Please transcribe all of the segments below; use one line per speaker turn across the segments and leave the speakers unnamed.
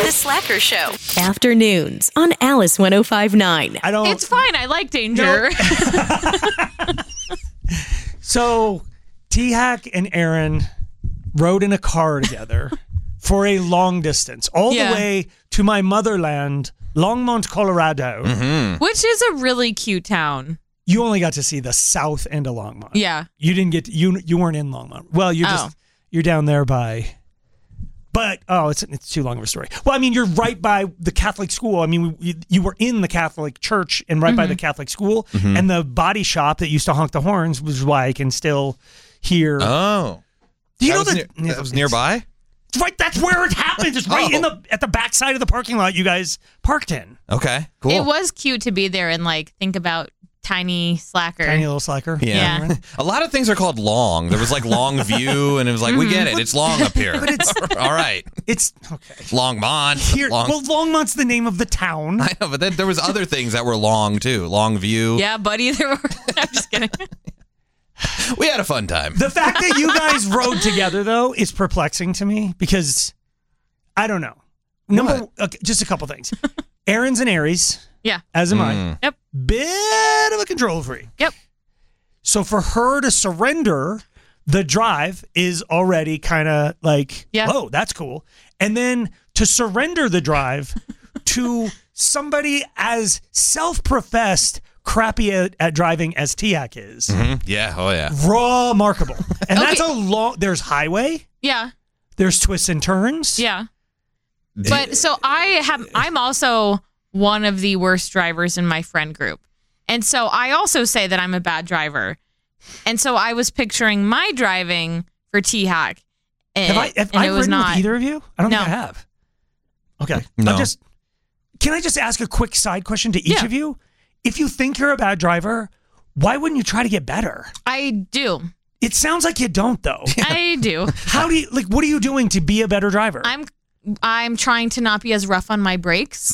The Slacker Show.
Afternoons on Alice 105.9.
It's fine. I like danger.
So, T-Hack and Aaron rode in a car together for a long distance, all the way to my motherland, Longmont, Colorado.
Mm-hmm.
Which is a really cute town.
You only got to see the south end of Longmont.
Yeah.
You didn't get you weren't in Longmont. Well, you're down there by. But it's too long of a story. Well, I mean, you're right by the Catholic school. I mean, you were in the Catholic church and right by the Catholic school, and the body shop that used to honk the horns, which is why I can still hear.
Oh,
do you know
that was nearby?
Right, that's where it happened. It's right at the back side of the parking lot you guys parked in.
Okay, cool.
It was cute to be there and think about tiny slacker.
Tiny little slacker.
Yeah.
A lot of things are called long. There was long view, and it was we get it. It's long up here.
But it's
all right.
It's okay.
Longmont.
Well, Longmont's the name of the town.
I know, but then there was other things that were long too. Long view.
Yeah, buddy. I'm just kidding.
We had a fun time.
The fact that you guys rode together, though, is perplexing to me because I don't know. Just a couple things. Aaron's an Aries.
Yeah.
As am I.
Yep.
Bit of a control freak.
Yep.
So for her to surrender the drive is already kind of whoa, that's cool. And then to surrender the drive to somebody as self-professed crappy at driving as T-Hack is.
Mm-hmm. Yeah. Oh, yeah.
Remarkable. And that's there's highway.
Yeah.
There's twists and turns.
Yeah. But so I'm also one of the worst drivers in my friend group. And so I also say that I'm a bad driver. And so I was picturing my driving for T-Hack.
Have I ridden with either of you? I don't think I have. Okay.
No.
Can I just ask a quick side question to each of you? If you think you're a bad driver, why wouldn't you try to get better?
I do.
It sounds like you don't, though.
I do.
How do you what are you doing to be a better driver?
I'm trying to not be as rough on my brakes.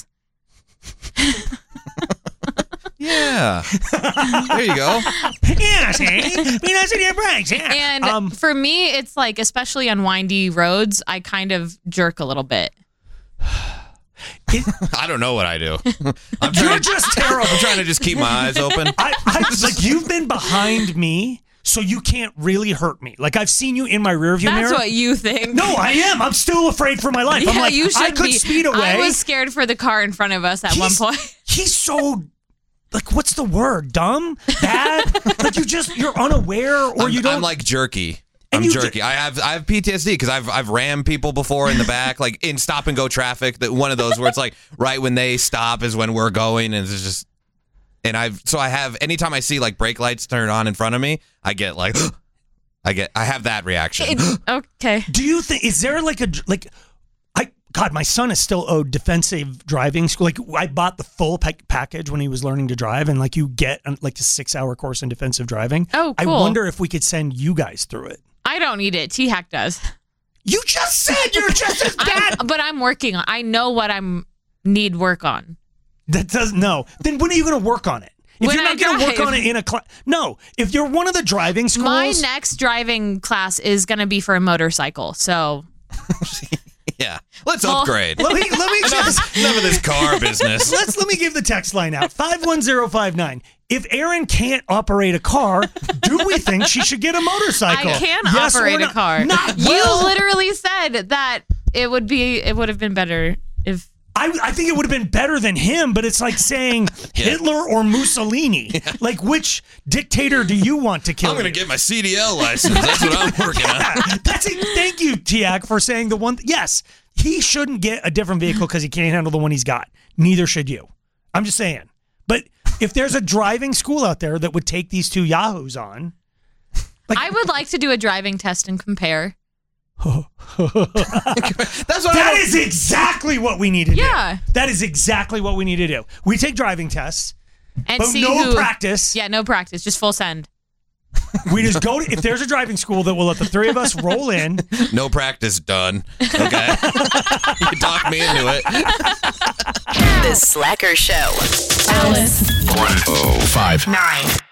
Yeah. There you go.
Yeah, see? Be nice with your brakes. Yeah.
And for me, it's especially on windy roads, I kind of jerk a little bit.
I don't know what I do.
You're just terrible.
I'm trying to just keep my eyes open.
You've been behind me, so you can't really hurt me. I've seen you in my rearview mirror.
That's what you think.
No, I am. I'm still afraid for my life.
Yeah,
I'm
you should
I could speed away.
I was scared for the car in front of us at one point.
He's so what's the word? Dumb? Bad? You're unaware or you don't.
I'm jerky. I'm jerky. I have PTSD because I've rammed people before in the back, in stop and go traffic. That one of those where it's right when they stop is when we're going, and it's just. And I have anytime I see brake lights turn on in front of me, I get I have that reaction.
Okay.
Do you think is there God, my son is still owed defensive driving school. I bought the full package when he was learning to drive, and you get a 6-hour course in defensive driving.
Oh, cool.
I wonder if we could send you guys through it.
I don't need it. T-Hack does.
You just said you're just as bad.
But I'm working on. I know what need work on.
That doesn't know. Then when are you going to work on it? If
when
you're not going to work on it in a class, no. If you're one of the driving schools,
my next driving class is going to be for a motorcycle. So.
Yeah, let's upgrade.
Let me just
enough of this car business.
Let me give the text line out 51059. If Aaron can't operate a car, do we think she should get a motorcycle?
I can operate a car. You literally said that it would have been better if.
I think it would have been better than him, but it's like saying Hitler or Mussolini. Which dictator do you want to kill?
I'm going to get my CDL license. That's what I'm working on.
Thank you, T-Hack, for saying the one. Yes, he shouldn't get a different vehicle because he can't handle the one he's got. Neither should you. I'm just saying. But if there's a driving school out there that would take these two yahoos on.
I would like to do a driving test and compare.
That is exactly what we need to do.
Yeah.
That is exactly what we need to do. We take driving tests,
and
but no practice.
Yeah, no practice, just full send.
We just go if there's a driving school that will let the three of us roll in.
No practice done. Okay. You talk me into it.
The Slacker Show.
Alice
105.9.